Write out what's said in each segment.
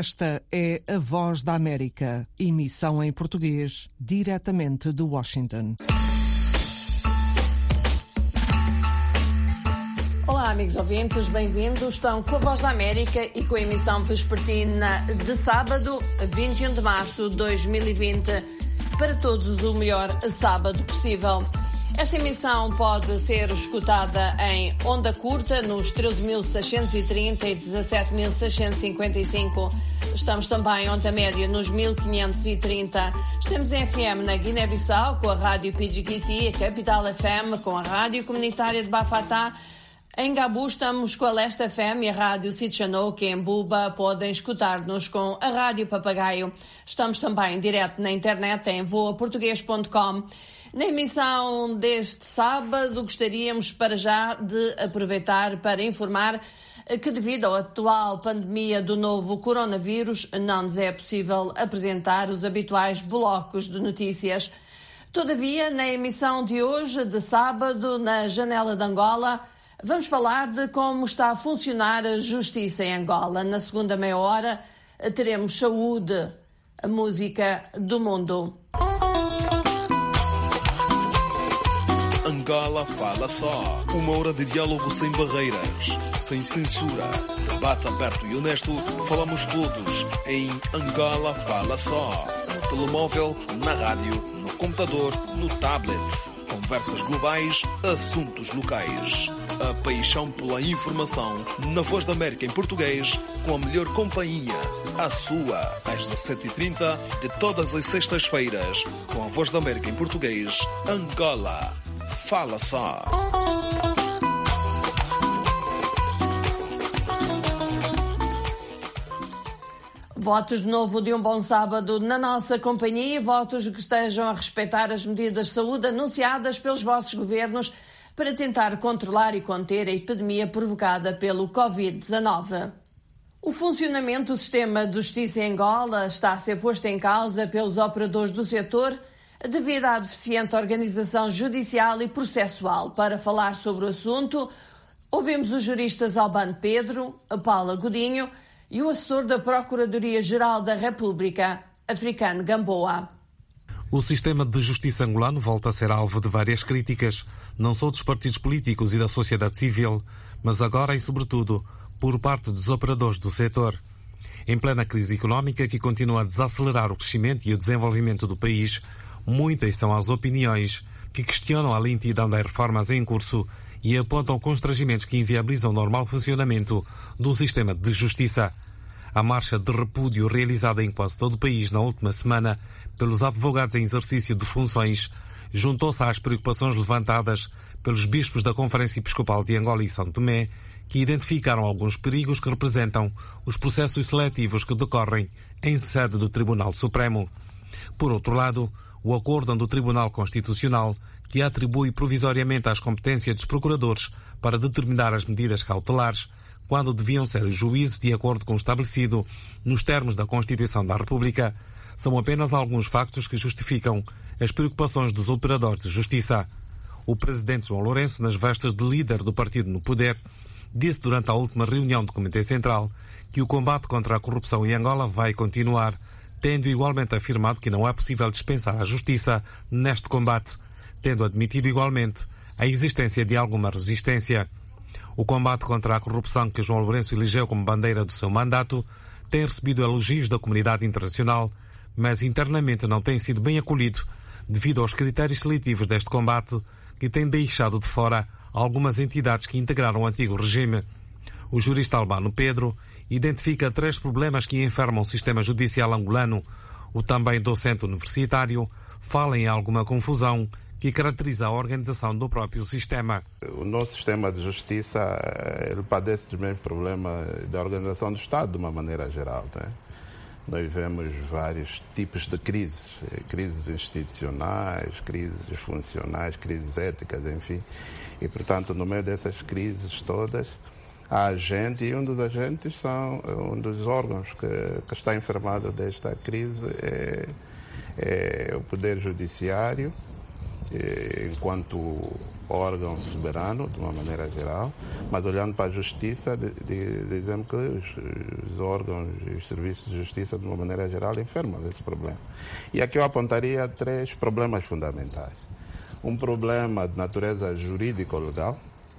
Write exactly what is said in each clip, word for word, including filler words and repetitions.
Esta é a Voz da América, emissão em português, diretamente de Washington. Olá, amigos ouvintes, bem-vindos. Estão com a Voz da América e com a emissão vespertina de sábado, vinte e um de março de dois mil e vinte. Para todos, o melhor sábado possível. Esta emissão pode ser escutada em onda curta nos treze mil seiscentos e trinta e dezassete mil seiscentos e cinquenta e cinco. Estamos também em onda média nos mil quinhentos e trinta. Estamos em F M na Guiné-Bissau com a Rádio Pidjigiti, a Capital F M com a Rádio Comunitária de Bafatá. Em Gabu estamos com a Leste F M e a Rádio Sitchanoke. Em Buba podem escutar-nos com a Rádio Papagaio. Estamos também direto na internet em voa português ponto com. Na emissão deste sábado gostaríamos para já de aproveitar para informar que devido à atual pandemia do novo coronavírus não nos é possível apresentar os habituais blocos de notícias. Todavia, na emissão de hoje, de sábado, na Janela de Angola, vamos falar de como está a funcionar a justiça em Angola. Na segunda meia hora teremos saúde, a música do mundo. Angola fala só. Uma hora de diálogo sem barreiras, sem censura. Debate aberto e honesto. Falamos todos em Angola fala só. No telemóvel, na rádio, no computador, no tablet. Conversas globais, assuntos locais. A paixão pela informação na Voz da América em português, com a melhor companhia. A sua, às dezassete e trinta de todas as sextas-feiras, com a Voz da América em português, Angola. Fala só. Votos de novo de um bom sábado na nossa companhia, votos que estejam a respeitar as medidas de saúde anunciadas pelos vossos governos para tentar controlar e conter a epidemia provocada pelo covid dezenove. O funcionamento do sistema de justiça em Angola está a ser posto em causa pelos operadores do setor devido à deficiente organização judicial e processual. Para falar sobre o assunto, ouvimos os juristas Albano Pedro, a Paula Godinho e o assessor da Procuradoria-Geral da República, Africano Gamboa. O sistema de justiça angolano volta a ser alvo de várias críticas, não só dos partidos políticos e da sociedade civil, mas agora e sobretudo por parte dos operadores do setor. Em plena crise económica que continua a desacelerar o crescimento e o desenvolvimento do país, muitas são as opiniões que questionam a lentidão das reformas em curso e apontam constrangimentos que inviabilizam o normal funcionamento do sistema de justiça. A marcha de repúdio realizada em quase todo o país na última semana pelos advogados em exercício de funções juntou-se às preocupações levantadas pelos bispos da Conferência Episcopal de Angola e São Tomé, que identificaram alguns perigos que representam os processos seletivos que decorrem em sede do Tribunal Supremo. Por outro lado, o acordo do Tribunal Constitucional, que atribui provisoriamente as competências dos procuradores para determinar as medidas cautelares, quando deviam ser os juízes de acordo com o estabelecido nos termos da Constituição da República, são apenas alguns factos que justificam as preocupações dos operadores de justiça. O presidente João Lourenço, nas vestes de líder do partido no poder, disse durante a última reunião do Comitê Central que o combate contra a corrupção em Angola vai continuar, tendo igualmente afirmado que não é possível dispensar a justiça neste combate, tendo admitido igualmente a existência de alguma resistência. O combate contra a corrupção que João Lourenço elegeu como bandeira do seu mandato tem recebido elogios da comunidade internacional, mas internamente não tem sido bem acolhido devido aos critérios seletivos deste combate que tem deixado de fora algumas entidades que integraram o antigo regime. O jurista Albano Pedro identifica três problemas que enfermam o sistema judicial angolano. O também docente universitário fala em alguma confusão que caracteriza a organização do próprio sistema. O nosso sistema de justiça ele padece dos mesmos problemas da organização do Estado, de uma maneira geral. Né? Nós vemos vários tipos de crises, crises institucionais, crises funcionais, crises éticas, enfim. E, portanto, no meio dessas crises todas, há agente, e um dos agentes são, um dos órgãos que, que está enfermado desta crise é, é o Poder Judiciário, é, enquanto órgão soberano, de uma maneira geral, mas olhando para a justiça, de, de, dizemos que os, os órgãos e os serviços de justiça, de uma maneira geral, enfermam desse problema. E aqui eu apontaria três problemas fundamentais. Um problema de natureza jurídico-legal,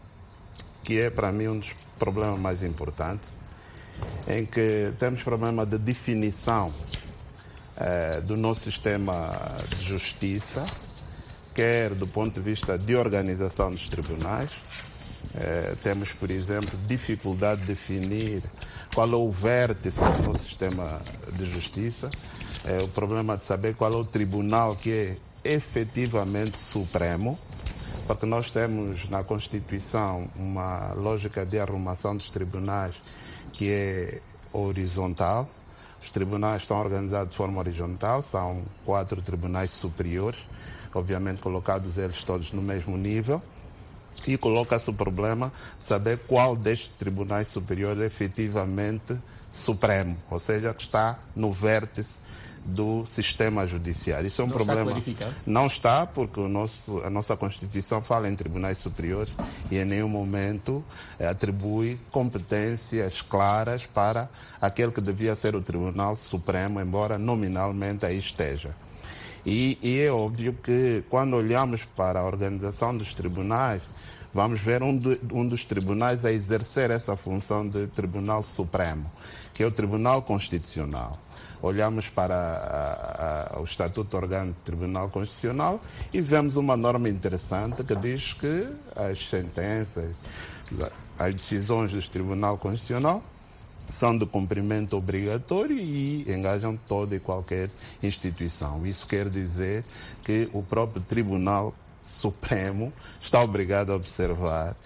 que é, para mim, um dos problemas mais importantes, em que temos problema de definição eh, do nosso sistema de justiça, quer do ponto de vista de organização dos tribunais. Eh, temos, por exemplo, dificuldade de definir qual é o vértice do nosso sistema de justiça, eh, o problema de saber qual é o tribunal que é efetivamente supremo, porque nós temos na Constituição uma lógica de arrumação dos tribunais que é horizontal. Os tribunais estão organizados de forma horizontal, são quatro tribunais superiores, obviamente colocados eles todos no mesmo nível, e coloca-se o problema de saber qual destes tribunais superiores é efetivamente supremo, ou seja, que está no vértice do sistema judiciário. Isso é um não problema. Está não está, porque o nosso, a nossa Constituição fala em tribunais superiores e em nenhum momento eh, atribui competências claras para aquele que devia ser o Tribunal Supremo, embora nominalmente aí esteja. E, e é óbvio que quando olhamos para a organização dos tribunais, vamos ver um, do, um dos tribunais a exercer essa função de Tribunal Supremo, que é o Tribunal Constitucional. Olhamos para a, a, o Estatuto Orgânico do Tribunal Constitucional e vemos uma norma interessante que diz que as sentenças, as decisões do Tribunal Constitucional são de cumprimento obrigatório e engajam toda e qualquer instituição. Isso quer dizer que o próprio Tribunal Supremo está obrigado a observar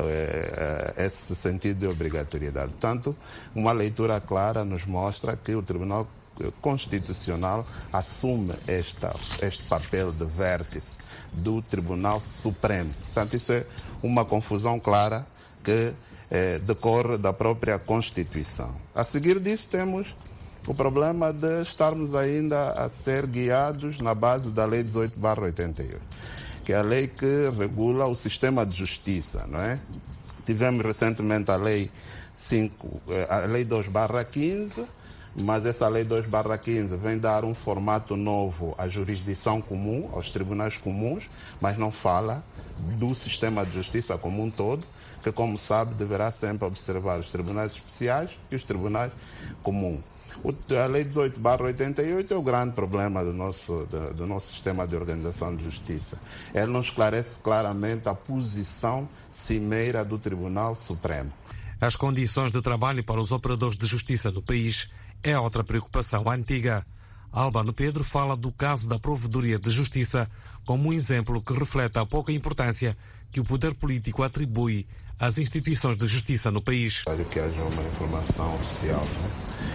eh, esse sentido de obrigatoriedade. Portanto, uma leitura clara nos mostra que o Tribunal Constitucional assume esta, este papel de vértice do Tribunal Supremo. Portanto, isso é uma confusão clara que eh, decorre da própria Constituição. A seguir disso temos o problema de estarmos ainda a ser guiados na base da Lei dezoito barra oitenta e oito, que é a lei que regula o sistema de justiça, não é? Tivemos recentemente a Lei, cinco, a Lei dois barra quinze, mas essa Lei dois barra quinze vem dar um formato novo à jurisdição comum, aos tribunais comuns, mas não fala do sistema de justiça como um todo, que, como sabe, deverá sempre observar os tribunais especiais e os tribunais comuns. A Lei dezoito barra oitenta e oito é o grande problema do nosso, do, do nosso sistema de organização de justiça. Ela não esclarece claramente a posição cimeira do Tribunal Supremo. As condições de trabalho para os operadores de justiça no país é outra preocupação antiga. Albano Pedro fala do caso da Provedoria de Justiça como um exemplo que reflete a pouca importância que o poder político atribui às instituições de justiça no país. Espero que haja uma informação oficial, né,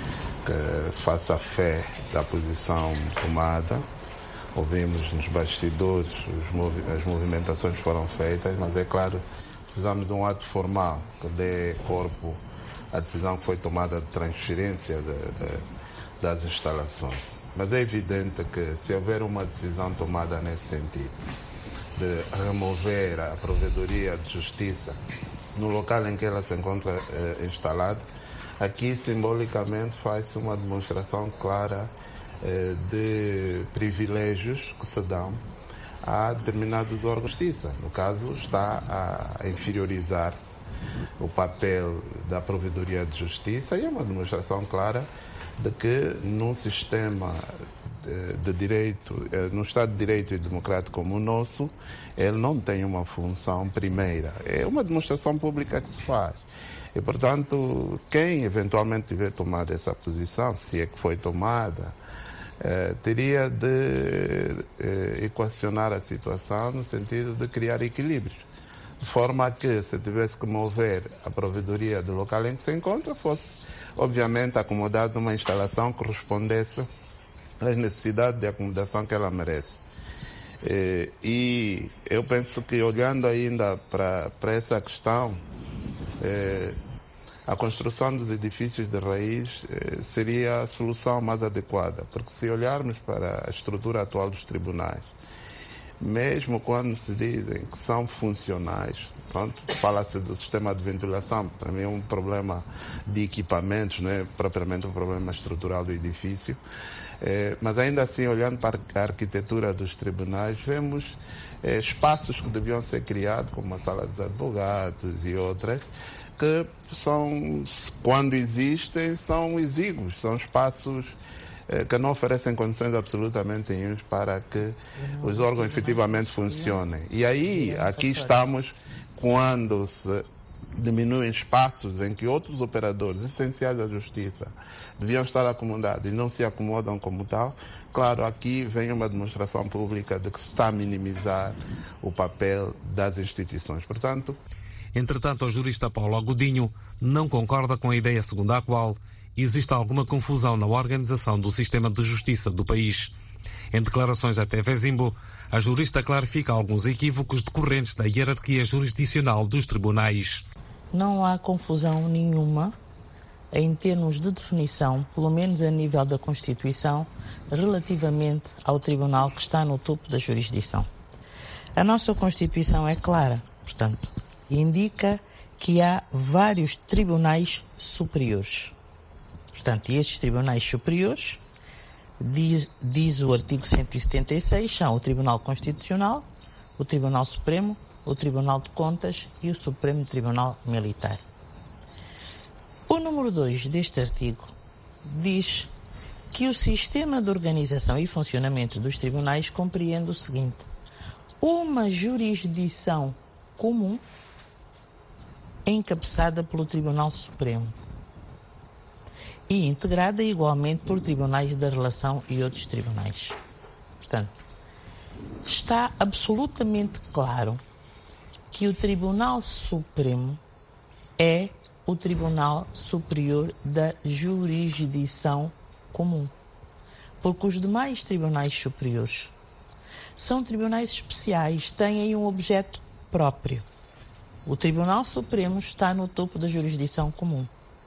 que faça fé da posição tomada. Ouvimos nos bastidores, os movi- as movimentações foram feitas, mas é claro, precisamos de um ato formal que dê corpo à decisão que foi tomada de transferência de, de, das instalações. Mas é evidente que se houver uma decisão tomada nesse sentido, de remover a Provedoria de Justiça no local em que ela se encontra eh, instalada, aqui simbolicamente faz-se uma demonstração clara eh, de privilégios que se dão a determinados órgãos de justiça. No caso, está a inferiorizar-se o papel da Provedoria de Justiça e é uma demonstração clara de que num sistema de, de direito, num Estado de Direito e democrático como o nosso, ele não tem uma função primeira. É uma demonstração pública que se faz. E, portanto, quem eventualmente tiver tomado essa posição, se é que foi tomada, eh, teria de eh, equacionar a situação no sentido de criar equilíbrios. De forma que, se tivesse que mover a provedoria do local em que se encontra, fosse, obviamente, acomodada numa instalação que correspondesse às necessidades de acomodação que ela merece. E, e eu penso que, olhando ainda para, para essa questão, eh, a construção dos edifícios de raiz eh, seria a solução mais adequada, porque se olharmos para a estrutura atual dos tribunais, mesmo quando se dizem que são funcionais, pronto, fala-se do sistema de ventilação, para mim é um problema de equipamentos, não é propriamente um problema estrutural do edifício, é, mas ainda assim, olhando para a arquitetura dos tribunais, vemos é, espaços que deviam ser criados, como a sala dos advogados e outras, que são, quando existem, são exíguos, são espaços é, que não oferecem condições absolutamente nenhumas para que os órgãos efetivamente funcionem. E aí, aqui estamos, quando se diminuem espaços em que outros operadores essenciais da justiça deviam estar acomodados e não se acomodam como tal, claro, aqui vem uma demonstração pública de que se está a minimizar o papel das instituições. Portanto, Entretanto, o jurista Paulo Agudinho não concorda com a ideia segundo a qual existe alguma confusão na organização do sistema de justiça do país. Em declarações à T V Zimbo, a jurista clarifica alguns equívocos decorrentes da hierarquia jurisdicional dos tribunais. Não há confusão nenhuma em termos de definição, pelo menos a nível da Constituição, relativamente ao tribunal que está no topo da jurisdição. A nossa Constituição é clara, portanto, indica que há vários tribunais superiores. Portanto, e estes tribunais superiores, diz, diz o artigo cento e setenta e seis, são o Tribunal Constitucional, o Tribunal Supremo, o Tribunal de Contas e o Supremo Tribunal Militar. O número dois deste artigo diz que o sistema de organização e funcionamento dos tribunais compreende o seguinte: uma jurisdição comum encabeçada pelo Tribunal Supremo e integrada igualmente por tribunais da relação e outros tribunais. Portanto, está absolutamente claro que o Tribunal Supremo é o Tribunal Superior da Jurisdição Comum, porque os demais tribunais superiores são tribunais especiais, têm um objeto próprio. O Tribunal Supremo está no topo da jurisdição comum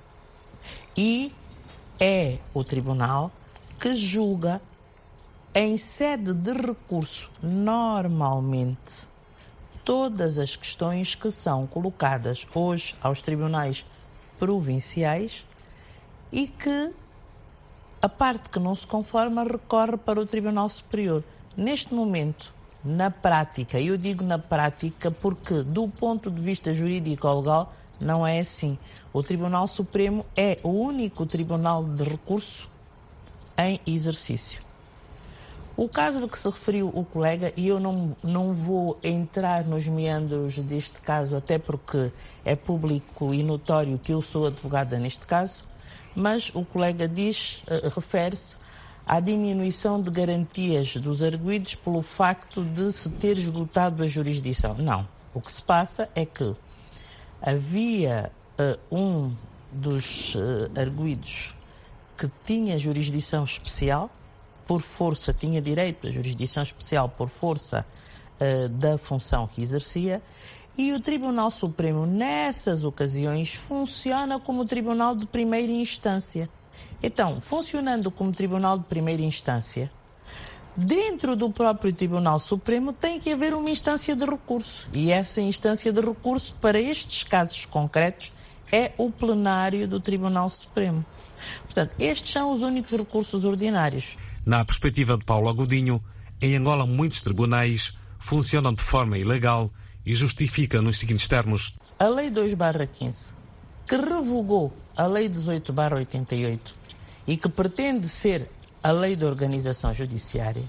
e é o tribunal que julga em sede de recurso, normalmente, todas as questões que são colocadas hoje aos tribunais provinciais e que a parte que não se conforma recorre para o Tribunal Superior. Neste momento, na prática, eu digo na prática porque do ponto de vista jurídico ou legal não é assim. O Tribunal Supremo é o único tribunal de recurso em exercício. O caso do que se referiu o colega, e eu não, não vou entrar nos meandros deste caso, até porque é público e notório que eu sou advogada neste caso, mas o colega diz, uh, refere-se à diminuição de garantias dos arguidos pelo facto de se ter esgotado a jurisdição. Não. O que se passa é que havia uh, um dos uh, arguidos que tinha jurisdição especial, por força, tinha direito à jurisdição especial por força uh, da função que exercia, e o Tribunal Supremo, nessas ocasiões, funciona como Tribunal de Primeira Instância. Então, funcionando como Tribunal de Primeira Instância, dentro do próprio Tribunal Supremo tem que haver uma instância de recurso. E essa instância de recurso, para estes casos concretos, é o plenário do Tribunal Supremo. Portanto, estes são os únicos recursos ordinários. Na perspectiva de Paulo Agudinho, em Angola muitos tribunais funcionam de forma ilegal e justifica nos seguintes termos. A Lei dois barra quinze, que revogou a Lei dezoito barra oitenta e oito e que pretende ser a Lei de Organização Judiciária,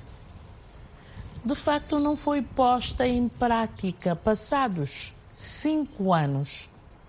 de facto não foi posta em prática passados cinco anos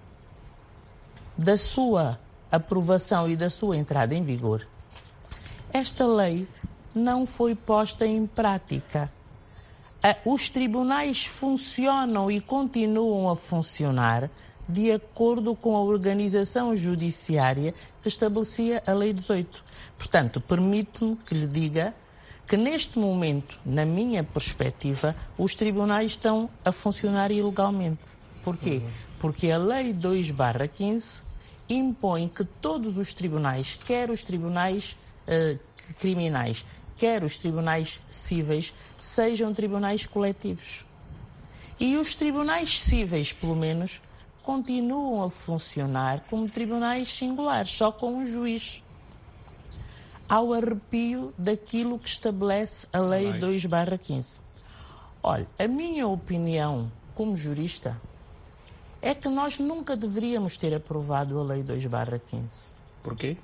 da sua aprovação e da sua entrada em vigor. Esta lei não foi posta em prática. Os tribunais funcionam e continuam a funcionar de acordo com a organização judiciária que estabelecia a Lei dezoito. Portanto, permite-me que lhe diga que neste momento, na minha perspectiva, os tribunais estão a funcionar ilegalmente. Porquê? Uhum. Porque a Lei dois barra quinze impõe que todos os tribunais, quer os tribunais uh, criminais, quer os tribunais cíveis, sejam tribunais coletivos. E os tribunais cíveis, pelo menos, continuam a funcionar como tribunais singulares, só com um juiz, ao arrepio daquilo que estabelece a Lei dois barra quinze. Olha, a minha opinião como jurista é que nós nunca deveríamos ter aprovado a Lei dois barra quinze. Por quê?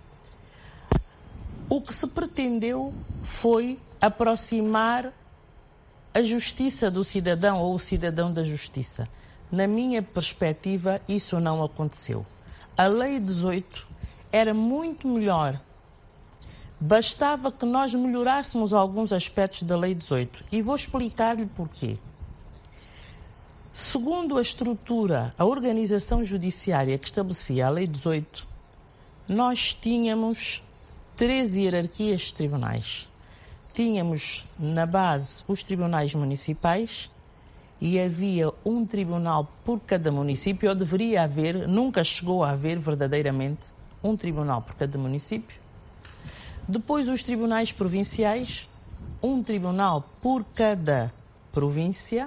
O que se pretendeu foi aproximar a justiça do cidadão ou o cidadão da justiça. Na minha perspectiva, isso não aconteceu. A Lei dezoito era muito melhor. Bastava que nós melhorássemos alguns aspectos da Lei dezoito. E vou explicar-lhe porquê. Segundo a estrutura, a organização judiciária que estabelecia a Lei dezoito, nós tínhamos três hierarquias de tribunais. Tínhamos na base os tribunais municipais e havia um tribunal por cada município, ou deveria haver, nunca chegou a haver verdadeiramente um tribunal por cada município. Depois os tribunais provinciais, um tribunal por cada província,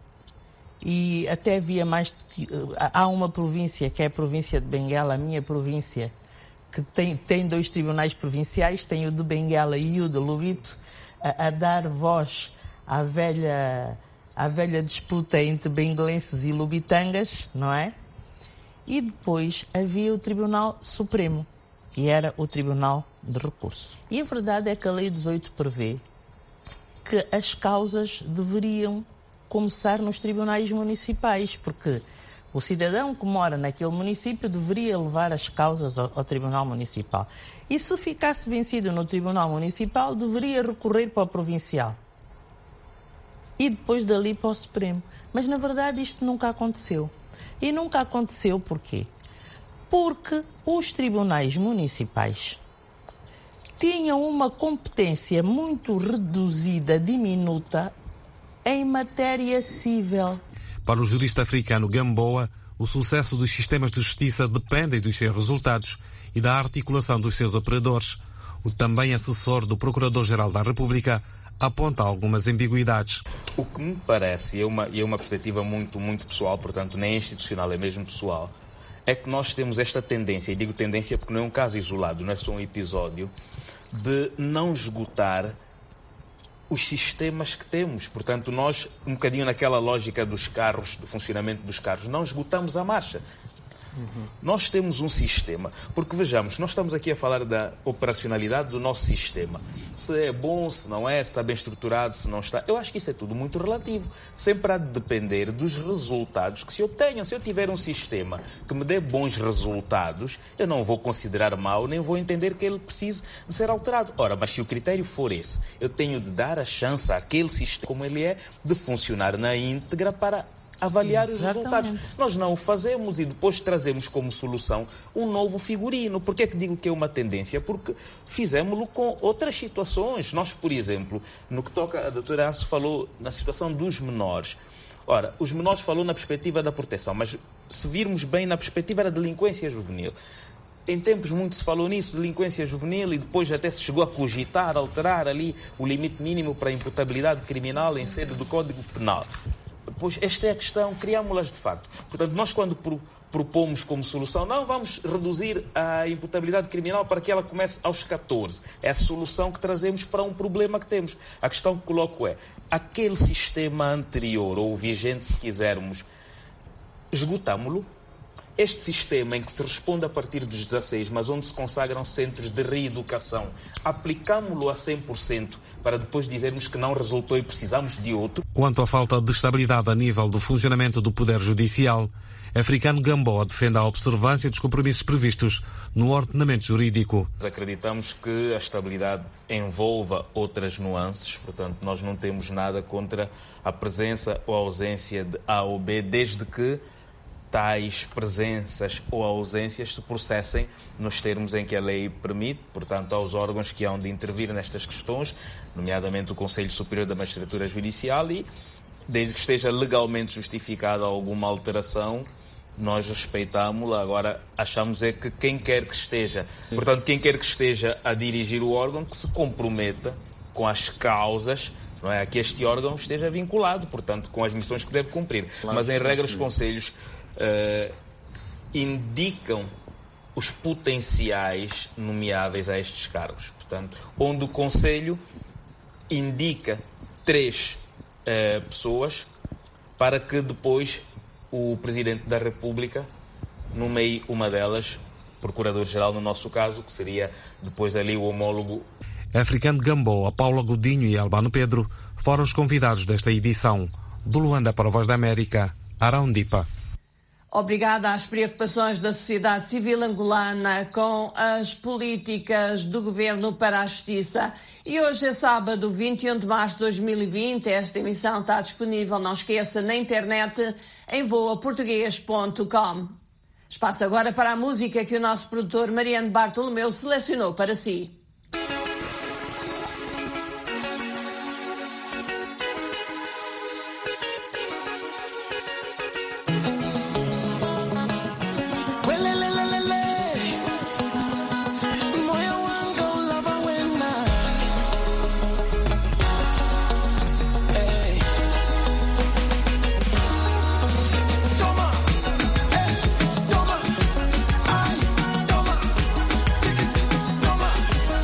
e até havia mais. Há uma província que é a província de Benguela, a minha província, que tem, tem dois tribunais provinciais, tem o de Benguela e o de Lubito, a, a dar voz à velha, à velha disputa entre benguelenses e lubitangas, não é? E depois havia o Tribunal Supremo, que era o Tribunal de Recurso. E a verdade é que a Lei dezoito prevê que as causas deveriam começar nos tribunais municipais, porque o cidadão que mora naquele município deveria levar as causas ao, ao Tribunal Municipal. E se ficasse vencido no Tribunal Municipal, deveria recorrer para o Provincial. E depois dali para o Supremo. Mas, na verdade, isto nunca aconteceu. E nunca aconteceu porquê? Porque os tribunais municipais tinham uma competência muito reduzida, diminuta, em matéria civil. Para o jurista africano Gamboa, o sucesso dos sistemas de justiça depende dos seus resultados e da articulação dos seus operadores. O também assessor do Procurador-Geral da República aponta algumas ambiguidades. O que me parece, e é uma, e é uma perspectiva muito, muito pessoal, portanto nem institucional, é mesmo pessoal, é que nós temos esta tendência, e digo tendência porque não é um caso isolado, não é só um episódio, de não esgotar os sistemas que temos. Portanto, nós, um bocadinho naquela lógica dos carros, do funcionamento dos carros, não esgotamos a marcha. Uhum. Nós temos um sistema, porque vejamos, nós estamos aqui a falar da operacionalidade do nosso sistema. Se é bom, se não é, se está bem estruturado, se não está. Eu acho que isso é tudo muito relativo. Sempre há de depender dos resultados que se eu tenho. Se eu tiver um sistema que me dê bons resultados, eu não vou considerar mau, nem vou entender que ele precise de ser alterado. Ora, mas se o critério for esse, eu tenho de dar a chance àquele sistema, como ele é, de funcionar na íntegra para avaliar os resultados. Nós não o fazemos e depois trazemos como solução um novo figurino. Por que é que digo que é uma tendência? Porque fizemos-lo com outras situações. Nós, por exemplo, no que toca, a doutora Aço falou na situação dos menores. Ora, os menores falou na perspectiva da proteção, mas se virmos bem na perspectiva da delinquência juvenil, em tempos muito se falou nisso, delinquência juvenil, e depois até se chegou a cogitar, alterar ali o limite mínimo para a imputabilidade criminal em sede do Código Penal. Pois esta é a questão, criámos-las de facto. Portanto, nós quando pro, propomos como solução, não vamos reduzir a imputabilidade criminal para que ela comece aos catorze. É a solução que trazemos para um problema que temos. A questão que coloco é, aquele sistema anterior, ou vigente se quisermos, esgotámo-lo. Este sistema em que se responde a partir dos dezasseis, mas onde se consagram centros de reeducação, aplicámo-lo a cem por cento para depois dizermos que não resultou e precisamos de outro. Quanto à falta de estabilidade a nível do funcionamento do Poder Judicial, Africano Gamboa defende a observância dos compromissos previstos no ordenamento jurídico. Acreditamos que a estabilidade envolva outras nuances, portanto nós não temos nada contra a presença ou a ausência de A ou B, desde que tais presenças ou ausências se processem nos termos em que a lei permite, portanto, aos órgãos que hão de intervir nestas questões, nomeadamente o Conselho Superior da Magistratura Judicial, e desde que esteja legalmente justificada alguma alteração, nós respeitamos-la. Agora, achamos é que quem quer que esteja, portanto, quem quer que esteja a dirigir o órgão, que se comprometa com as causas, não é, a que este órgão esteja vinculado, portanto, com as missões que deve cumprir. Claro, mas, em regra, os conselhos uh, indicam os potenciais nomeáveis a estes cargos. Portanto, onde o Conselho indica três uh, pessoas para que depois o Presidente da República nomeie uma delas, Procurador-Geral no nosso caso, que seria depois ali o homólogo. Africano Gamboa, Paula Godinho e Albano Pedro foram os convidados desta edição. Do Luanda para a Voz da América, Arão Dipa. Obrigada às preocupações da sociedade civil angolana com as políticas do governo para a justiça. E hoje é sábado, vinte e um de março de dois mil e vinte. Esta emissão está disponível, não esqueça, na internet em voa português ponto com. Espaço agora para a música que o nosso produtor Mariano Bartolomeu selecionou para si. Toma, ay, toma, chiquis, toma.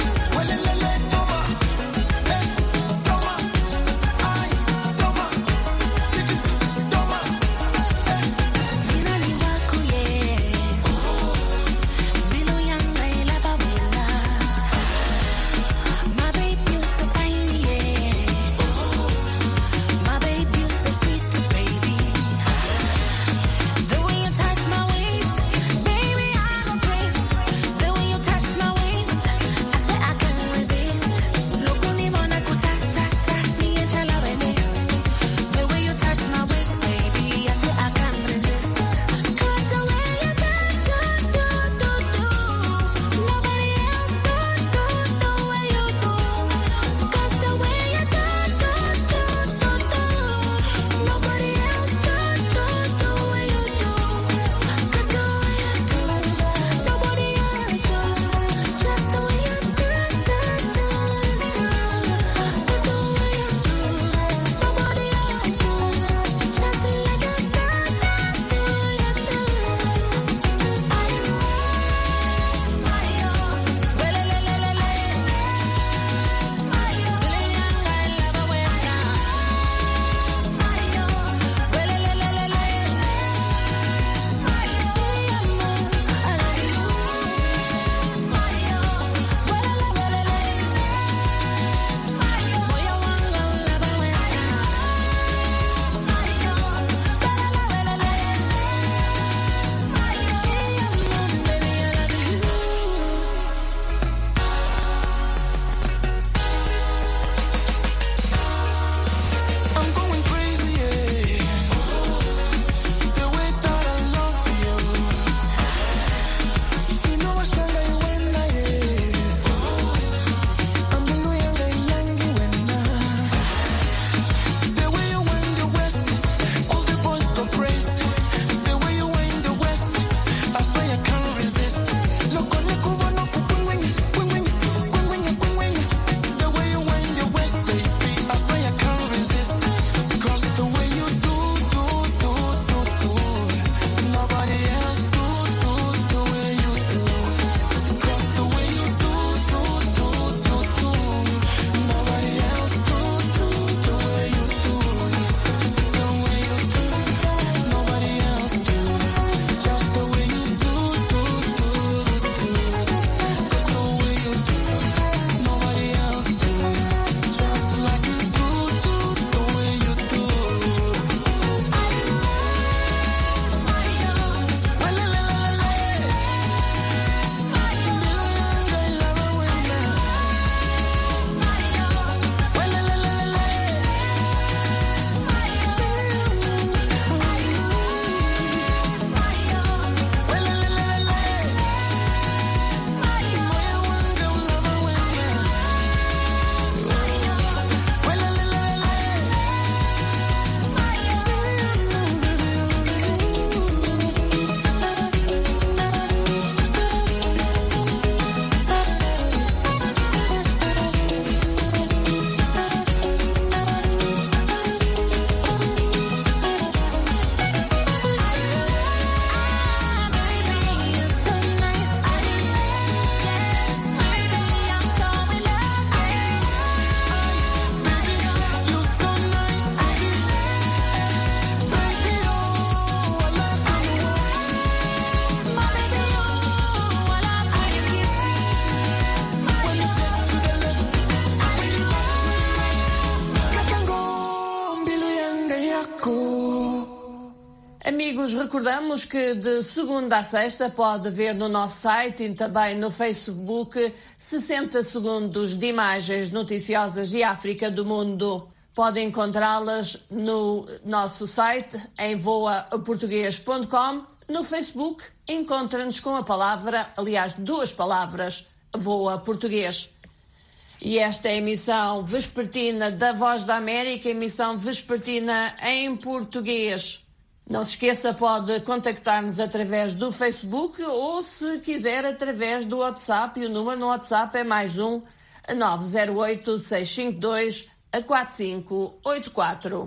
Amigos, recordamos que de segunda a sexta pode ver no nosso site e também no Facebook sessenta segundos de imagens noticiosas de África do mundo. Pode encontrá-las no nosso site em voa português ponto com. No Facebook encontra-nos com a palavra, aliás, duas palavras, Voa Português. E esta é a emissão vespertina da Voz da América, emissão vespertina em português. Não se esqueça, pode contactar-nos através do Facebook ou, se quiser, através do WhatsApp. E o número no WhatsApp é mais um nove zero oito, seis cinco dois, quatro cinco oito quatro.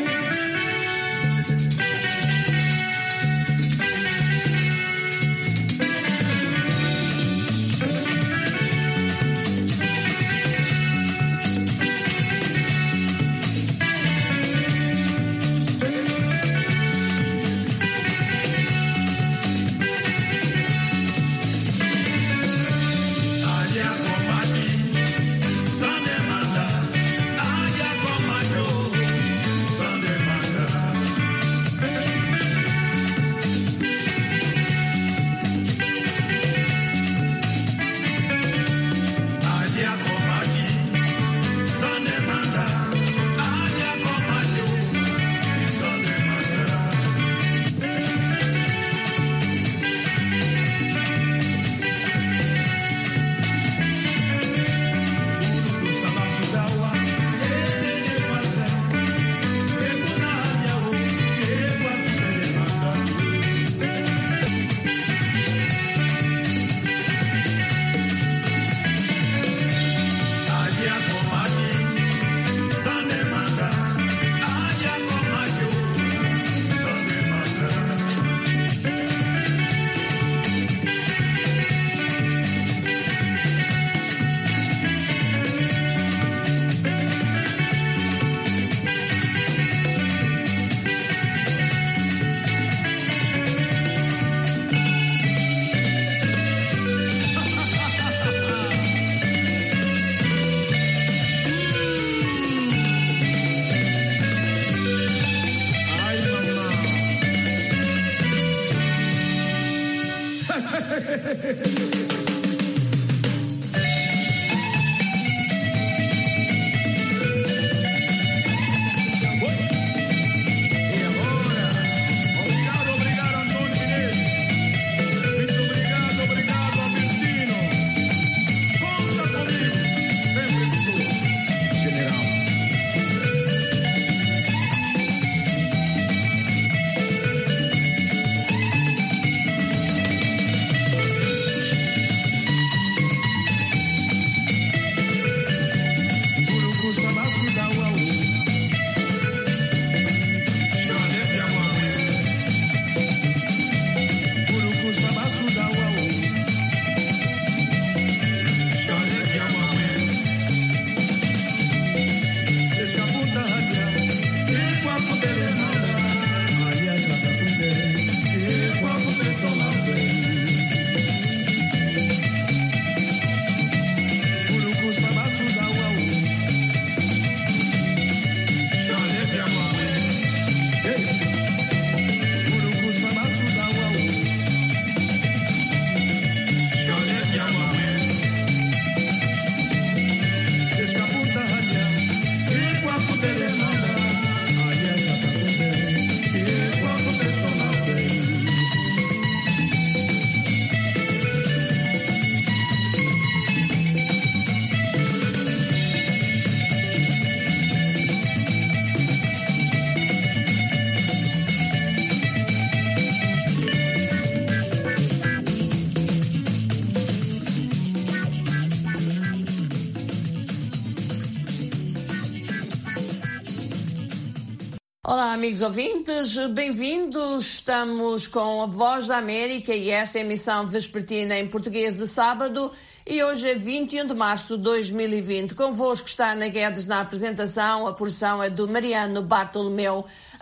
Olá, amigos ouvintes, bem-vindos. Estamos com a Voz da América e esta é a emissão vespertina em português de sábado. E hoje é vinte e um de março de dois mil e vinte. Convosco está Ana Guedes na apresentação. A produção é do Mariano Bartolomeu.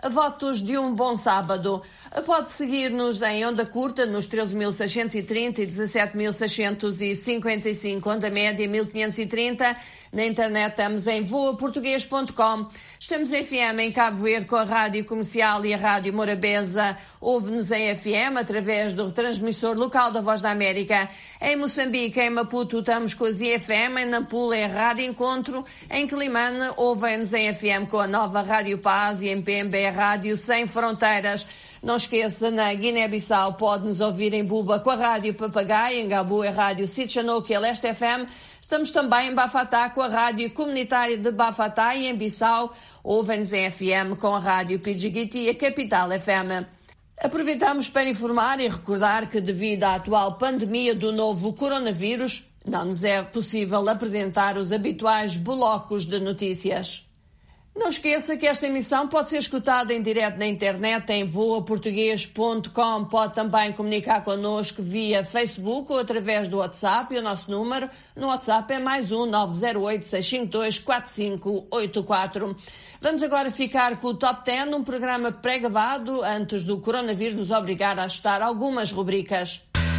votos de um bom sábado. Pode seguir-nos em onda curta nos treze mil seiscentos e trinta e dezassete mil seiscentos e cinquenta e cinco, onda média mil quinhentos e trinta. Na internet estamos em voa português ponto com. Estamos em F M em Cabo Verde com a Rádio Comercial e a Rádio Morabeza. Ouve-nos em F M através do retransmissor local da Voz da América. Em Moçambique, em Maputo, estamos com a Z F M. Em Nampula é a Rádio Encontro. Em Quelimane, ouvem-nos em F M com a nova Rádio Paz e em P M B é Rádio Sem Fronteiras. Não esqueça, na Guiné-Bissau pode-nos ouvir em Buba com a Rádio Papagaio. Em Gabu é a Rádio Sitchanouk e a Leste F M. Estamos também em Bafatá com a Rádio Comunitária de Bafatá e em Bissau ouvem-nos em F M com a Rádio Pidjigiti e a Capital F M. Aproveitamos para informar e recordar que devido à atual pandemia do novo coronavírus, não nos é possível apresentar os habituais blocos de notícias. Não esqueça que esta emissão pode ser escutada em direto na internet em voa português ponto com. Pode também comunicar connosco via Facebook ou através do WhatsApp. E o nosso número no WhatsApp é mais um nove zero oito, seis cinco dois, quatro cinco oito quatro. Vamos agora ficar com o Top dez, um programa pré-gravado antes do coronavírus nos obrigar a ajustar algumas rubricas.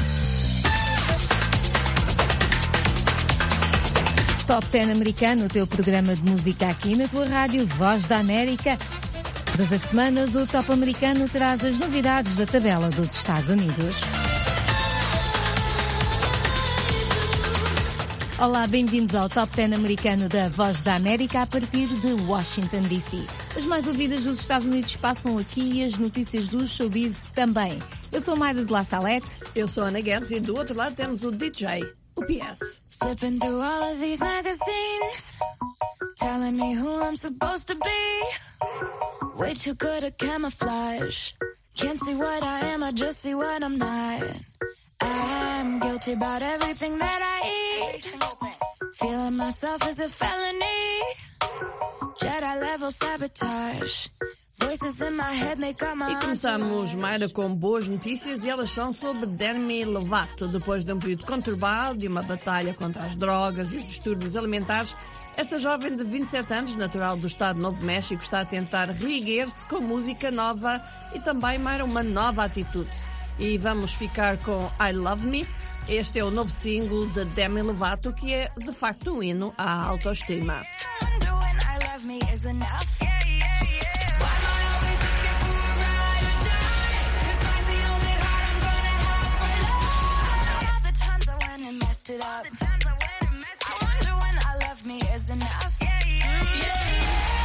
Top dez americano, o teu programa de música aqui na tua rádio Voz da América. Todas as semanas o Top americano traz as novidades da tabela dos Estados Unidos. Olá, bem-vindos ao Top dez americano da Voz da América a partir de Washington, D C. As mais ouvidas dos Estados Unidos passam aqui e as notícias do showbiz também. Eu sou Mayra de La Salette. Eu sou Ana Guedes e do outro lado temos o D J, o P S. Flipping through all of these magazines, telling me who I'm supposed to be. Way too good at camouflage. Can't see what I am, I just see what I'm not. I'm guilty about everything that I eat. Feeling myself is a felony. Jedi level sabotage. E começamos, Mayra, com boas notícias e elas são sobre Demi Lovato. Depois de um período conturbado e uma batalha contra as drogas e os distúrbios alimentares, esta jovem de vinte e sete anos, natural do estado de Novo México, está a tentar reerguer-se com música nova e também, Mayra, uma nova atitude. E vamos ficar com I Love Me. Este é o novo single de Demi Lovato, que é de facto um hino à autoestima. It up. I wonder when I love me is enough. Yeah, yeah, yeah, yeah,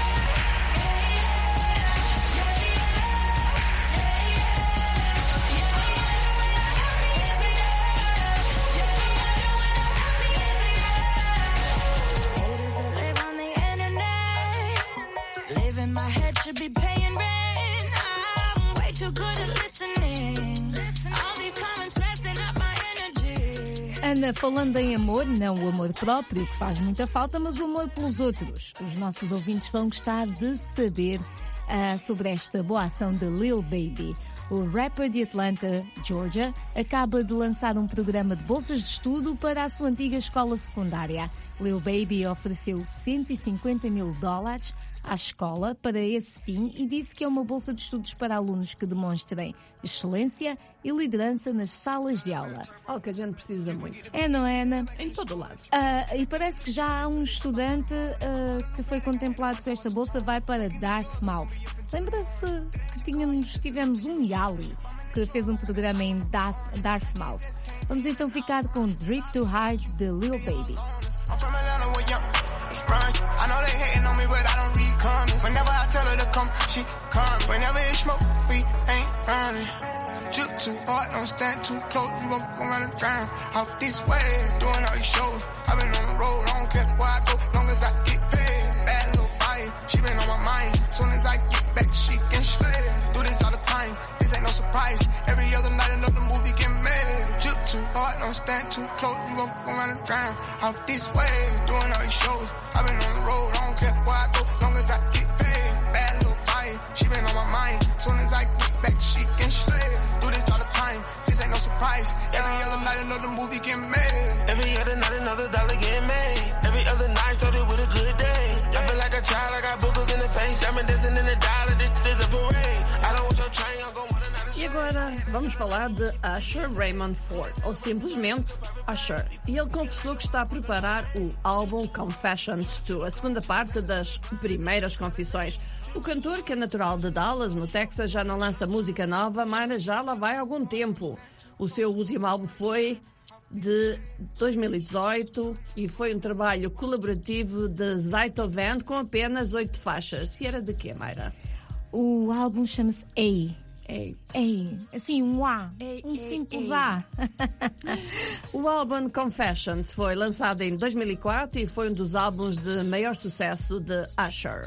yeah, yeah. Haters that live on the internet, live in my head, should be paying rent. I'm way too good at listening. All these comments messing up my energy. Ana, falando em amor, não o amor próprio, que faz muita falta, mas o amor pelos outros. Os nossos ouvintes vão gostar de saber uh, sobre esta boa ação de Lil Baby. O rapper de Atlanta, Georgia, acaba de lançar um programa de bolsas de estudo para a sua antiga escola secundária. Lil Baby ofereceu cento e cinquenta mil dólares à escola para esse fim e disse que é uma bolsa de estudos para alunos que demonstrem excelência e liderança nas salas de aula. Algo que a gente precisa muito. É, não é, Ana? Em todo o lado. Uh, e parece que já há um estudante uh, que foi contemplado com esta bolsa, vai para Dartmouth. Lembra-se que tínhamos, tivemos um Yali que fez um programa em Darth, Dartmouth. Vamos então ficar com Drip Too Hard de Lil Baby. I'm from Atlanta with young run. I know they hating on me, but I don't read comments. Whenever I tell her to come, she come. Whenever it's smoke, we ain't running. Juke too hard, don't stand too close. You gon' go around and drown. Off this way, doing all these shows. I've been on the road, I don't care where I go, long as I get paid. Bad little vibe, she been on my mind. Soon as I get back, she can slay. Do this all the time, this ain't no surprise. Every other night, another movie get made. Juke too hard, don't stand too close. You gon' go around and drown. Off this way, doing all these shows. I've been on the road, I don't care where I go, long as I get paid. Bad little vibe, she been on my mind. Soon as I get back, she can slay. Do this all the time, this ain't no surprise. Every other night, another movie get made. Every other night, another dollar get made. Every other night started with a good day. I feel like a child, I got boogers in the face. I'm dancing in the dollar, this is a parade. I don't want your train, I'm going to another. E agora vamos falar de Usher Raymond Ford, ou simplesmente Usher. E ele confessou que está a preparar o álbum Confessions dois, a segunda parte das primeiras confissões. O cantor, que é natural de Dallas, no Texas, já não lança música nova, mas já lá vai há algum tempo. O seu último álbum foi de dois mil e dezoito e foi um trabalho colaborativo de Zaito Band com apenas oito faixas. E era de quê, Mayra? O álbum chama-se A. Ei. Ei, assim, um A, ei, um ei, simples ei. A. O álbum Confessions foi lançado em dois mil e quatro e foi um dos álbuns de maior sucesso de Usher.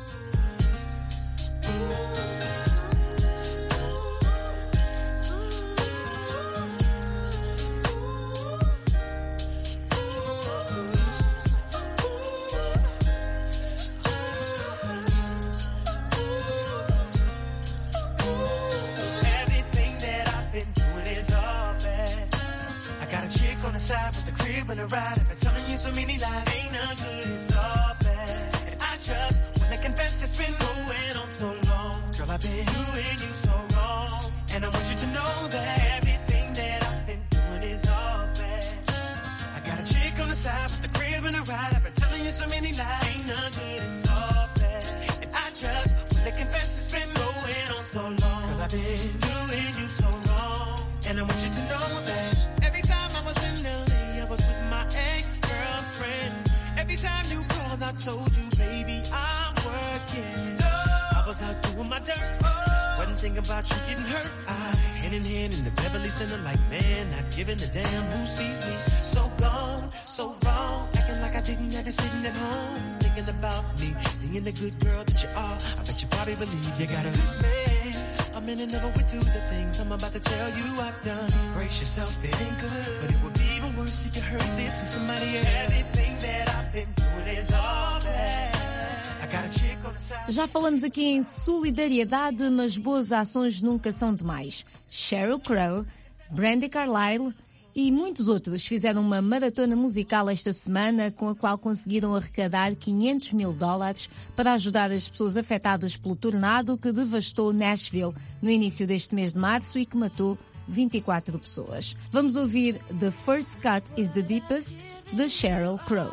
With the crib and the ride, I've been telling you so many lies. Ain't none good, it's all bad. And I just wanna confess it's been going on so long. Girl, I've been doing you so wrong. And I want you to know that everything that I've been doing is all bad. I got a chick on the side with the crib and the ride. I've been telling you so many lies. Ain't none good, it's all bad. And I just wanna confess it's been going on so long. Girl, I've been doing you so wrong. And I want you to know that every time I was in L A, I was with my ex-girlfriend. Every time you called, I told you, baby, I'm working. I was out doing my dirt. Wasn't thinking about you getting hurt. I was hand in hand in the Beverly Center like, man, not giving a damn who sees me. So gone, so wrong, acting like I didn't have it sitting at home. Thinking about me, being the good girl that you are. I bet you probably believe you got a good man. I mean, I never would do the things I'm about to tell you I've done. Brace yourself, it ain't good, but it would be even worse if you heard this from somebody else. Everything that I've been doing is all bad. I got a chick on the side. Já falamos aqui em solidariedade, mas boas ações nunca são demais. Sheryl Crow, Brandi Carlile e muitos outros fizeram uma maratona musical esta semana com a qual conseguiram arrecadar quinhentos mil dólares para ajudar as pessoas afetadas pelo tornado que devastou Nashville no início deste mês de março e que matou vinte e quatro pessoas. Vamos ouvir The First Cut is the Deepest, de Sheryl Crow.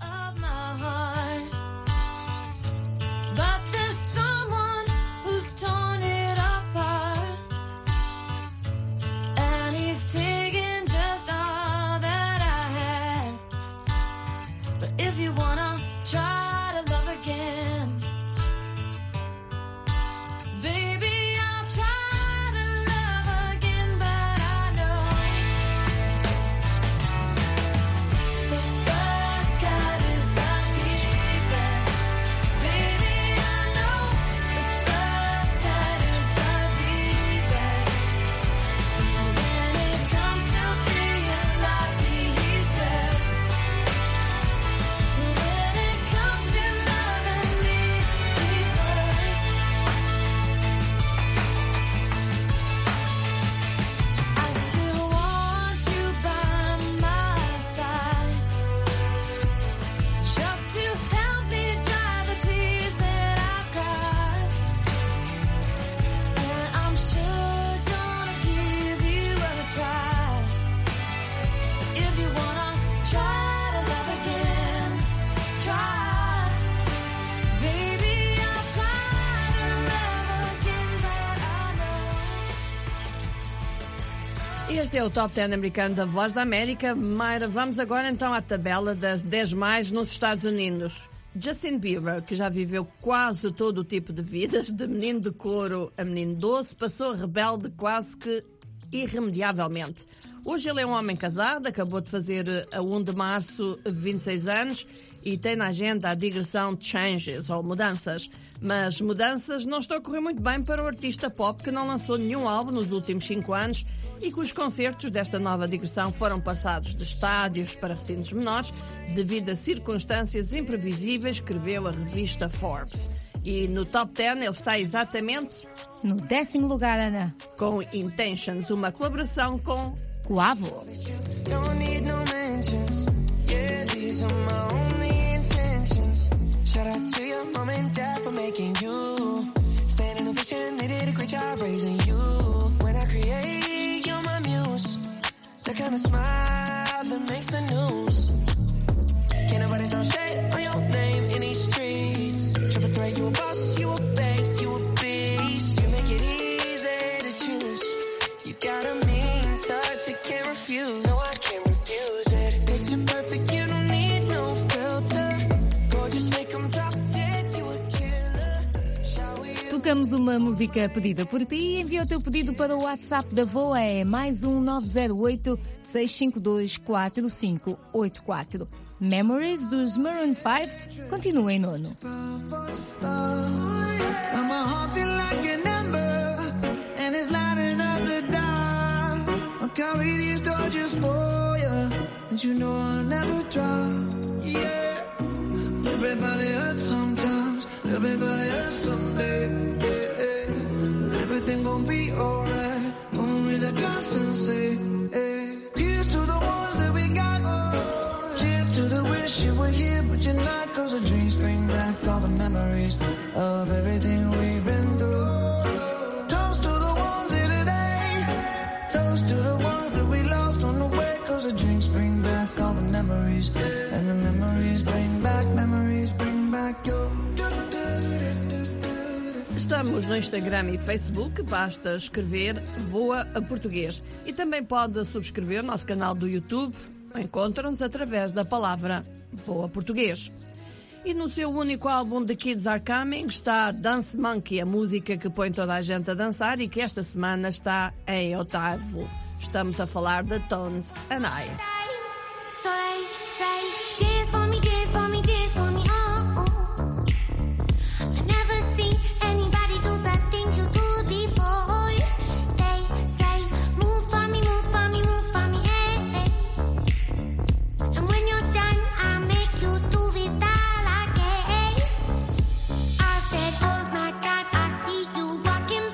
If you wanna try to love again, baby, I'll try to love again, but I know the first cut is the deepest. Baby, I know the first cut is the deepest. And when it comes to being lucky, he's first. Este é o Top dez americano da Voz da América. Mayra, vamos agora então à tabela das dez mais nos Estados Unidos. Justin Bieber, que já viveu quase todo o tipo de vidas, de menino de couro a menino doce, passou rebelde quase que irremediavelmente. Hoje ele é um homem casado, acabou de fazer a primeiro de março vinte e seis anos e tem na agenda a digressão Changes, ou mudanças. Mas mudanças não estão a correr muito bem para o artista pop que não lançou nenhum álbum nos últimos cinco anos e cujos concertos desta nova digressão foram passados de estádios para recintos menores devido a circunstâncias imprevisíveis, escreveu a revista Forbes. E no Top dez ele está exatamente no décimo lugar, Ana, com Intentions, uma colaboração com Quavo. Don't need no mentions. Yeah, these are my only intentions. Shout out to your mom and dad for making you. Standing ovation, they did a great job raising you. When I create, you're my muse. The kind of smile that makes the news. Can't nobody throw shade on your name in these streets. Triple threat, you a boss, you a bank, you a beast. You make it easy to choose. You got a mean touch, you can't refuse. No, I can't refuse it. Picture perfect, you don't need no filter. Gorgeous, make them drop dead, you a killer. Shall we... Tocamos uma música pedida por ti e envia o teu pedido para o WhatsApp da Voa, é mais um nove zero oito, seis cinco dois, quatro cinco oito quatro. Memories dos Maroon five continua em nono. Everything gon' be alright. Gonna raise a glass and say, hey, here's to the ones that we got. Cheers to the wish you were here, but you're not. Cause the dreams bring back all the memories of everything we've been through. Toast to the ones here today. Toast to the ones that we lost on the way. Cause the drinks bring back all the memories. And the memories bring back, memories bring back your... Estamos no Instagram e Facebook, basta escrever Voa a Português. E também pode subscrever o nosso canal do YouTube. Encontra-nos através da palavra Voa Português. E no seu único álbum The Kids Are Coming está Dance Monkey, a música que põe toda a gente a dançar e que esta semana está em oitavo. Estamos a falar de Tones and I. So they say, dance for me, dance for me, dance for me, oh, oh. I never seen anybody do the things you do before. They say, move for me, move for me, move for me, hey, hey. And when you're done, I'll make you do it all again. I said, oh my God, I see you walking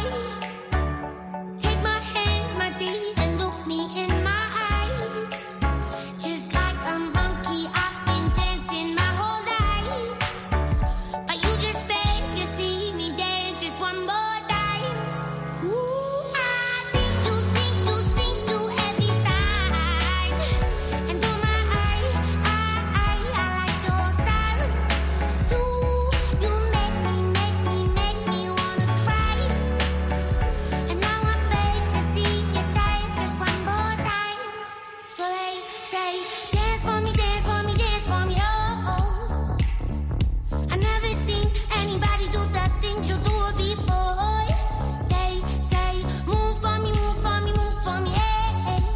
by. Take my hands, my dear, and look me in my eyes. Just like a monkey, I've been dancing my whole life. But you just beg to see me dance just one more time. Ooh, I see you, see you, see you every time. And oh my, I, I, I, I like your style. You, you make me, make me, make me wanna cry. And now I beg to see you dance just one more time. So they say, dance for me, dance for me, dance for me, oh, oh. I never seen anybody do the things you do before. They say, move for me, move for me, move for me, hey,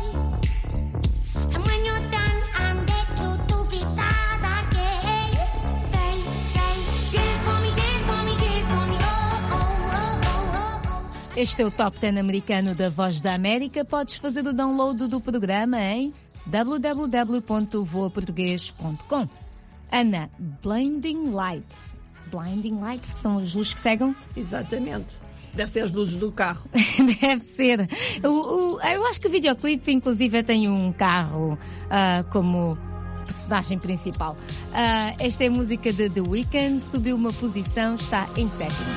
hey. And when you're done, I'm back to do it all again. They say, dance for me, dance for me, dance for me, oh, oh, oh, oh, oh, oh. Este é o Top dez americano da Voz da América. Podes fazer o download do programa em w w w ponto voa português ponto com. Ana, Blinding Lights. Blinding Lights, que são as luzes que cegam? Exatamente. Deve ser as luzes do carro. Deve ser. O, o, eu acho que o videoclipe, inclusive, tem um carro ah, como personagem principal. Ah, esta é a música de The Weeknd, subiu uma posição, está em sétimo.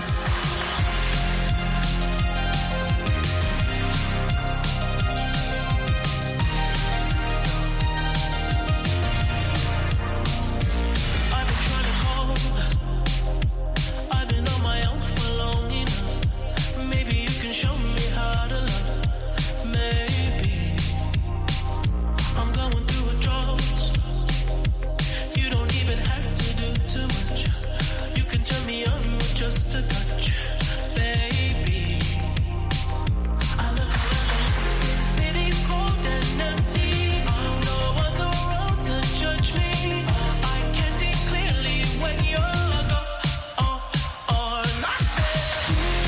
I've been trying to call. I've been on my own for long enough. Maybe you can show me how to love. Maybe I'm going through a drought. You don't even have to do too much. You can turn me on with just a touch, baby. I look around, see the city's cold and empty. No one's around to judge me. I can see clearly when you're gone. Oh, oh, and I said,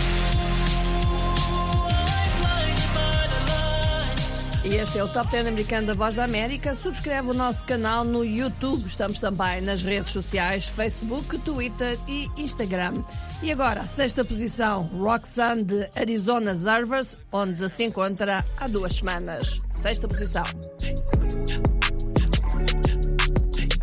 ooh, I'm blinded by the lights. E este é o Top dez americano da Voz da América. Subscreve o nosso canal no YouTube. Estamos também nas redes sociais, Facebook, Twitter e Instagram. E agora, a sexta posição, Roxanne de Arizona Observers, onde se encontra há duas semanas. Sexta posição.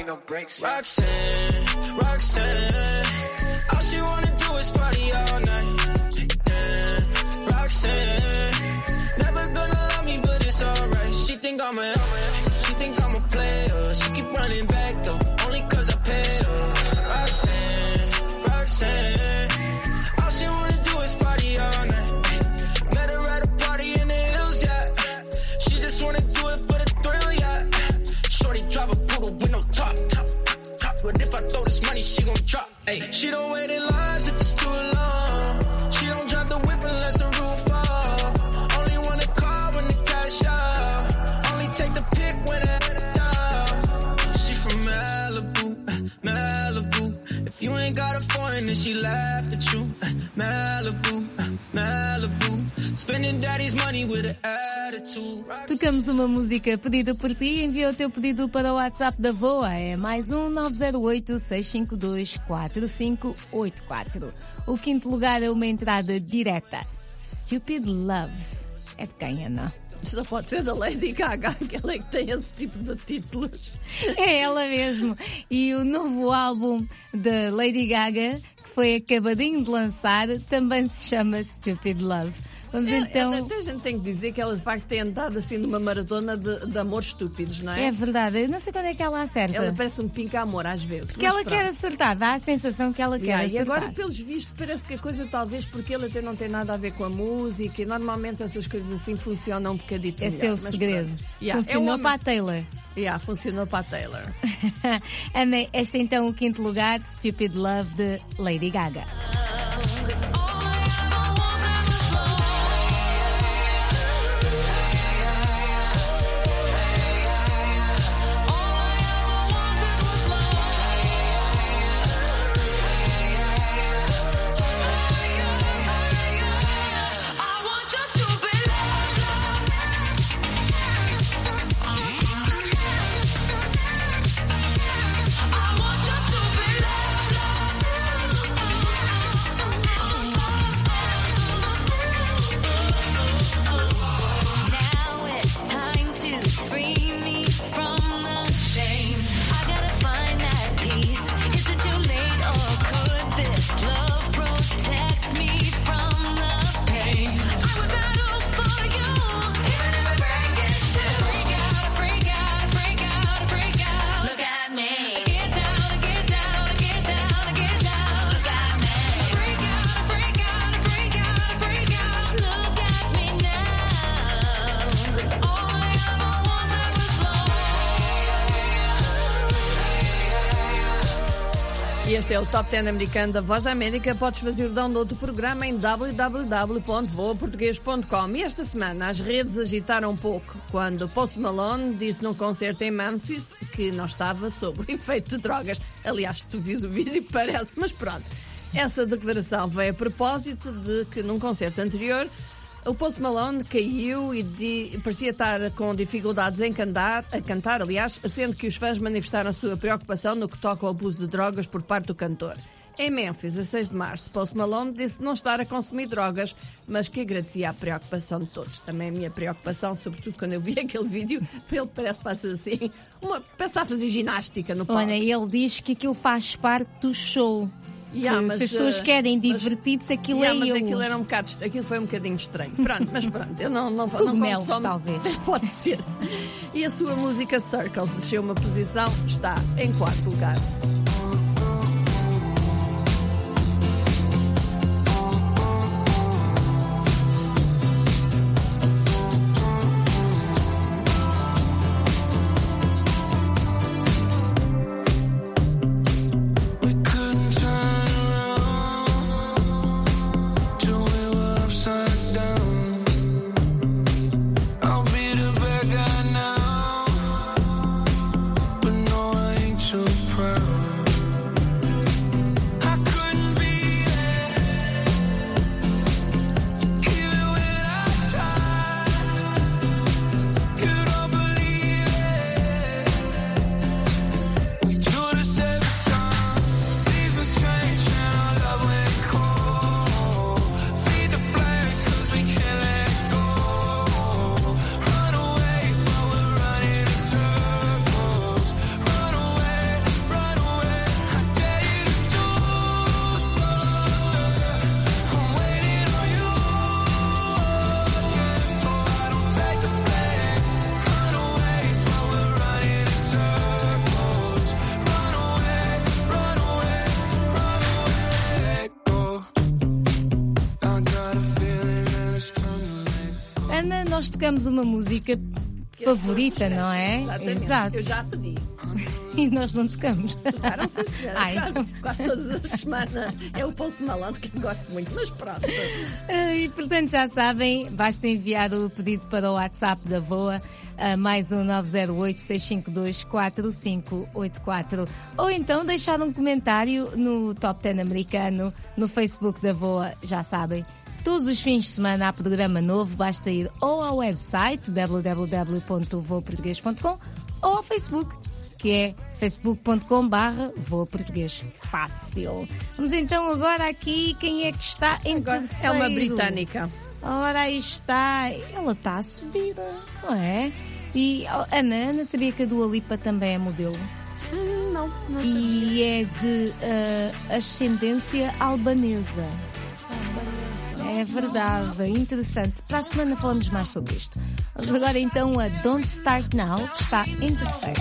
ain't no breaks. Roxanne, Roxanne, all she wanna do is party all night. Yeah, Roxanne, never gonna love me, but it's alright. She think I'm a, she think I'm a player. She keep running back though, only cause I paid her. Roxanne, Roxanne, all she wanna do is party all night. Met her at a party in the hills, yeah. She just wanna do it for the thrill, yeah. Shorty drive a poodle with no top. But if I throw this money, she gon' drop. Ay. She don't wait in lines if it's too long. She don't drive the whip unless the roof fall. Only wanna call when the cash out. Only take the pic when it's down. She from Malibu, Malibu. If you ain't got a foreign, then she laugh at you. Malibu, Malibu. Spending daddy's money with an attitude. Tocamos uma música pedida por ti. Envia o teu pedido para o WhatsApp da Voa. É mais um nove zero oito, seis cinco dois, quatro cinco oito quatro. O quinto lugar é uma entrada direta. Stupid Love. É de quem, Ana? Só pode ser da Lady Gaga, aquela é que tem esse tipo de títulos. É ela mesmo. E o novo álbum da Lady Gaga, que foi acabadinho de lançar, também se chama Stupid Love. Vamos é, então... Até a gente tem que dizer que ela de facto tem andado assim numa maratona de, de amores estúpidos, não é? É verdade, eu não sei quando é que ela acerta. Ela parece um pinca-amor às vezes. Porque ela pronto. quer acertar, dá a sensação que ela quer yeah, acertar. E agora, pelos vistos, parece que a coisa talvez porque ele até não tem nada a ver com a música e normalmente essas coisas assim funcionam um bocadito Esse melhor, é o segredo. Yeah, funcionou é uma... para a Taylor. Yeah, funcionou para a Taylor. Ana, este é então o quinto lugar, Stupid Love de Lady Gaga. Este é o Top dez americano da Voz da América. Podes fazer o download do programa em w w w ponto voa português ponto com. E esta semana as redes agitaram um pouco quando Post Malone disse num concerto em Memphis que não estava sob o efeito de drogas. Aliás, tu vis o vídeo e parece, mas pronto. Essa declaração veio a propósito de que num concerto anterior o Post Malone caiu e de, parecia estar com dificuldades em cantar, a cantar, aliás, sendo que os fãs manifestaram a sua preocupação no que toca ao abuso de drogas por parte do cantor. Em Memphis, a seis de março, Post Malone disse não estar a consumir drogas, mas que agradecia a preocupação de todos. Também a minha preocupação, sobretudo quando eu vi aquele vídeo, ele parece que faz assim, uma, parece a fazer ginástica no palco. Olha, ele diz que aquilo faz parte do show. Yeah, que mas, se as pessoas querem divertir-se, aquilo yeah, é mas eu. aquilo, era um bocado, aquilo foi um bocadinho estranho. Pronto, mas pronto, eu não não Cogumelos, não talvez. Pode ser. E a sua música Circles desceu uma posição, está em quarto lugar. Proud. nós tocamos uma música favorita, não é? Exatamente. Exato. Eu já pedi. E nós não tocamos. Tocaram, sim, senhora. Ai. Tocaram quase todas as semanas. É o Pulso Malandro que eu gosto muito, mas pronto. E portanto já sabem, basta enviar o pedido para o WhatsApp da VOA a mais um nove zero oito, seis cinco dois, quatro cinco oito quatro, ou então deixar um comentário no Top dez americano, no Facebook da VOA, já sabem. Todos os fins de semana há programa novo, basta ir ou ao website w w w ponto voa português ponto com ou ao Facebook, que é facebook ponto com barra voa português. Fácil. Vamos então agora aqui, quem é que está em Agora terceiro? é uma britânica. Ora, aí está. Ela está a subir, não é? E Ana, Ana sabia que a Dua Lipa também é modelo? Hum, não, não sabia. E é de uh, ascendência albanesa. É verdade, interessante. Para a semana falamos mais sobre isto. Vamos agora então a Don't Start Now, que está em terceiro.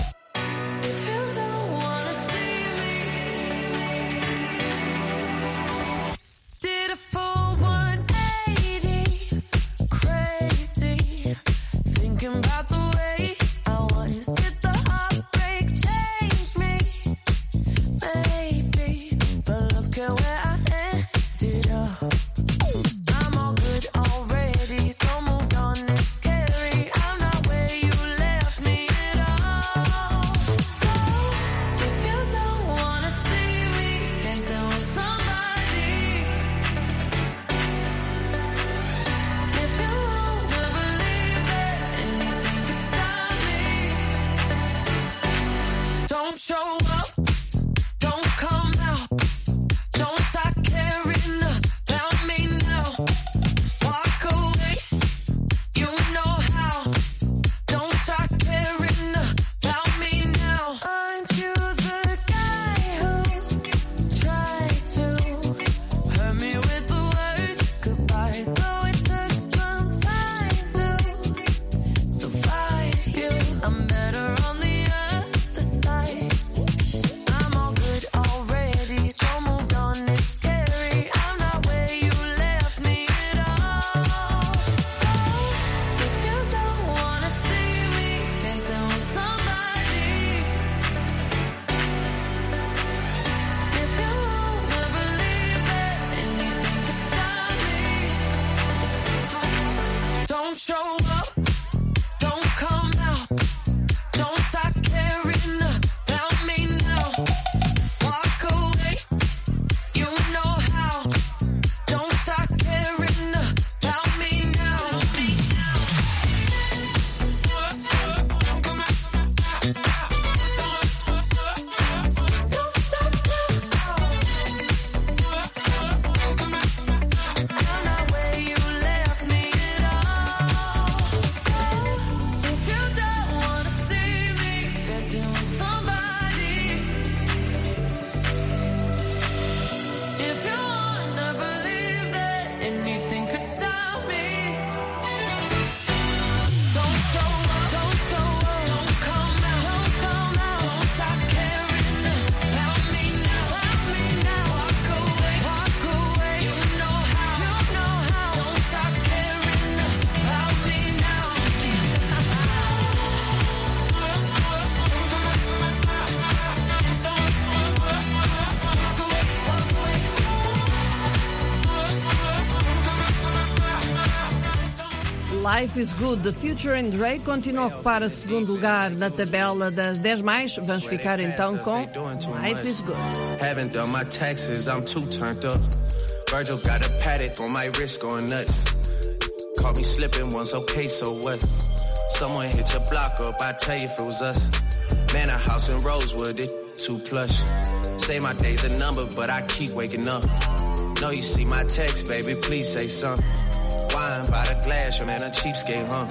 Life is Good, The Future and Drake continua a ocupar o segundo lugar na tabela das dez mais. Vamos ficar então com Life is Good. Haven't done my taxes, I'm too turned up. Virgil got a paddock on my wrist going nuts. Caught me slipping once, okay, so what? Someone hit your block up, I tell you if it was us. Man, a house in Rosewood, it too plush. Say my day's a number, but I keep waking up. Know you see my text, baby, please say something. Wine by the glass, your man a cheapskate, huh?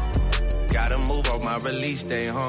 Gotta move off my release day, huh?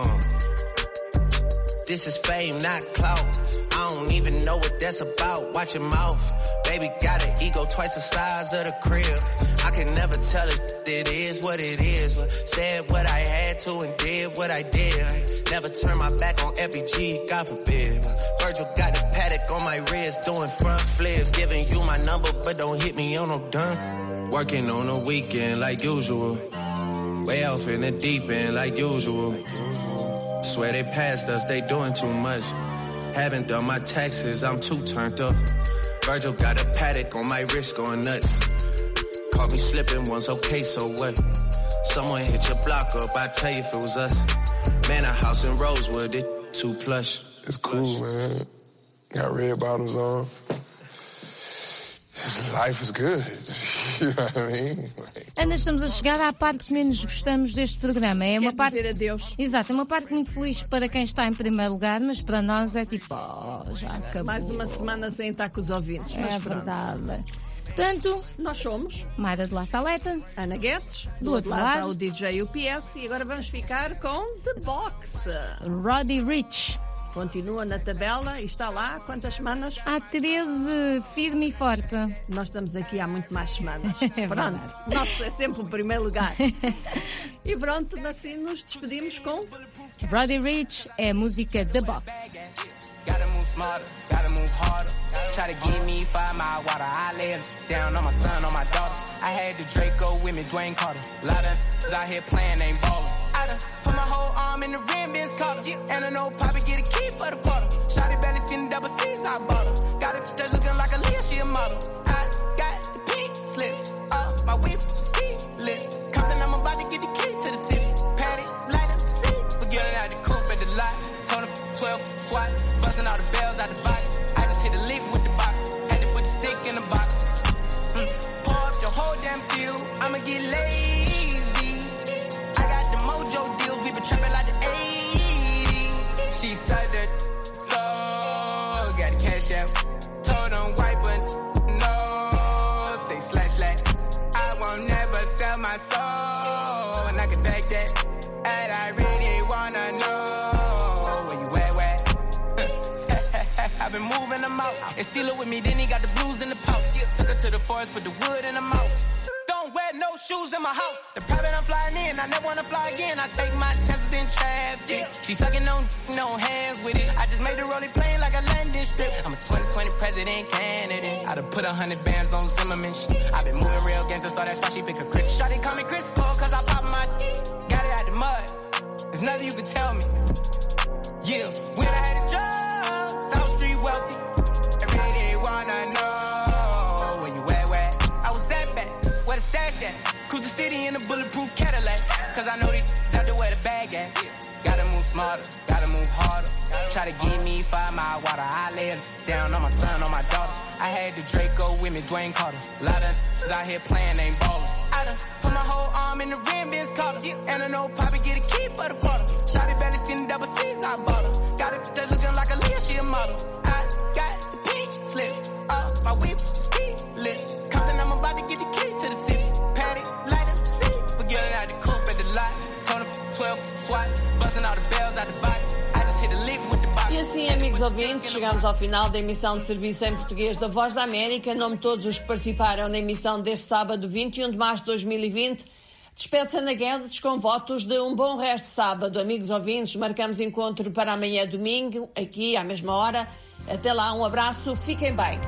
This is fame, not clout. I don't even know what that's about. Watch your mouth. Baby got an ego twice the size of the crib. I can never tell it, it is what it is. But said what I had to and did what I did. Never turn my back on F B G, God forbid. Virgil got the paddock on my wrist, doing front flips. Giving you my number, but don't hit me on no dime. Working on a weekend like usual. Way off in the deep end like usual. Swear they passed us, they doing too much. Haven't done my taxes, I'm too turned up. Virgil got a paddock on my wrist going nuts. Caught me slipping once, okay, so what? Someone hit your block up, I tell you if it was us. Man, a house in Rosewood, it too plush. It's cool, man. Got red bottoms on. Life is good. You know what I mean? Ainda estamos a chegar à parte que menos gostamos deste programa. É uma Quer parte. dizer adeus. Exato, é uma parte muito feliz para quem está em primeiro lugar, mas para nós é tipo, oh, já acabou. Mais uma semana sem estar com os ouvintes. Mas É pronto. verdade. Portanto, nós somos Mayra de La Saleta, Ana Guedes, do outro lado, está o D J U P S e agora vamos ficar com The Box. Roddy Ricch. Continua na tabela e está lá quantas semanas? Há treze, firme e forte. Nós estamos aqui há muito mais semanas. É Pronto, verdade. nosso é sempre o primeiro lugar. E pronto, assim nos despedimos com Roddy Ricch é a música The Box. Gotta move smarter, gotta move harder. Try to give me five mile water. I lay it down on my son, on my daughter. I had the Draco with me, Dwayne Carter. Lot of out here playing, ain't ballin'. I done put my whole arm in the rim, Ben's collar. And I know Poppy get a key for the quarter. Shotty belly seen the double C's, I bought her. Got it that's looking like a Leah, she a model. I got the pink slip up, my whip ski lift. Compton, I'm about to get the key to the city. Patty, light up the seat. Forgetting out the coupe at the lot. Told him twelve, swat. Busting all the bells out the box. I just hit a lick with the box. Had to put the stick in the box. Mm. Pour up your whole damn field. I'ma get lazy. I got the mojo deals. We been trapping like the eighties. She said that so. Got the cash out. Told them wipe it. No. Say slash slash. I won't never sell my soul. And I can take that. And I really wanna know. I've been moving them out. And steal it with me, then he got the blues in the pouch. Took her to the forest, put the wood in the mouth. Don't wear no shoes in my house. The private I'm flying in, I never wanna fly again. I take my chances in traffic. She sucking on, no hands with it. I just made the rolling plane like a landing strip. I'm a twenty twenty president candidate. I done put a hundred bands on Zimmerman. I've been moving real gangster, so that's why she pick a crit. Shawty call me Crisco, cause I pop my got it out the mud. There's nothing you can tell me. Yeah, when I had a job, South Street wealthy. I really wanna know where you at, where? I was that bad, where the stash at? Cruise the city in a bulletproof Cadillac. Cause I know these out there where the bag at. Gotta move smarter, gotta move harder. Try to give me five mile water. I lay it down on my son, on my daughter. I had the Draco with me, Dwayne Carter. Lot of out here playing, ain't ballin'. I done put my whole arm in the rim, Ben's collar. And I know Poppy get a key for the quarter. Shotty belly seen the double C's, I bought her. Got it that's looking like a Leah, she a model. I got the pink slip up, my whip ski lift. Compton, I'm about to get the key to the city. Patty, light up the seat. Forgetting out the coupe at the lot. Told him twelve, swat. Busting all the bells out the box. I just hit a lick with the box. E assim, amigos ouvintes, chegamos ao final da emissão de serviço em português da Voz da América. Em nome de todos os que participaram na emissão deste sábado, vinte e um de março de dois mil e vinte, despede-se Ana Guedes com votos de um bom resto de sábado. Amigos ouvintes, marcamos encontro para amanhã domingo, aqui à mesma hora. Até lá, um abraço, fiquem bem.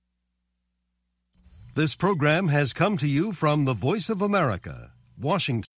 This program has come to you from the Voice of America, Washington.